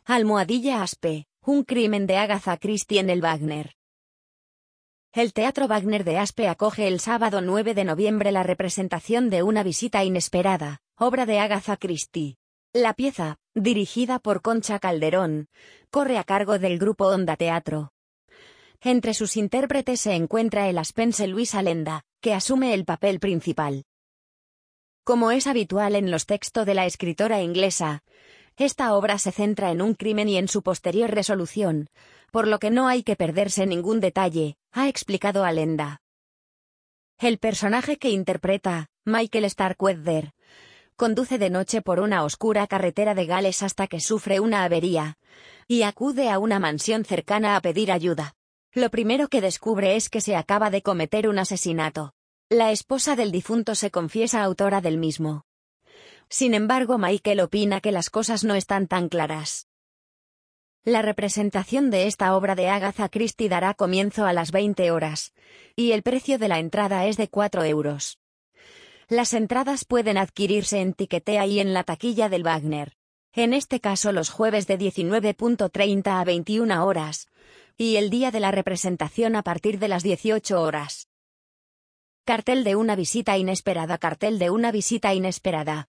Almohadilla Aspe, un crimen de Agatha Christie en el Wagner. El Teatro Wagner de Aspe acoge el sábado 9 de noviembre la representación de Una visita inesperada, obra de Agatha Christie. La pieza, dirigida por Concha Calderón, corre a cargo del grupo Onda Teatro. Entre sus intérpretes se encuentra el aspense Luis Alenda, que asume el papel principal. Como es habitual en los textos de la escritora inglesa, esta obra se centra en un crimen y en su posterior resolución, por lo que no hay que perderse ningún detalle, ha explicado Alenda. El personaje que interpreta, Michael Starkweather, conduce de noche por una oscura carretera de Gales hasta que sufre una avería, y acude a una mansión cercana a pedir ayuda. Lo primero que descubre es que se acaba de cometer un asesinato. La esposa del difunto se confiesa autora del mismo. Sin embargo, Michael opina que las cosas no están tan claras. La representación de esta obra de Agatha Christie dará comienzo a las 20 horas, y el precio de la entrada es de 4 euros. Las entradas pueden adquirirse en Tiquetea y en la taquilla del Wagner. En este caso los jueves de 19:30 a 21 horas, y el día de la representación a partir de las 18 horas. Cartel de una visita inesperada. Cartel de una visita inesperada.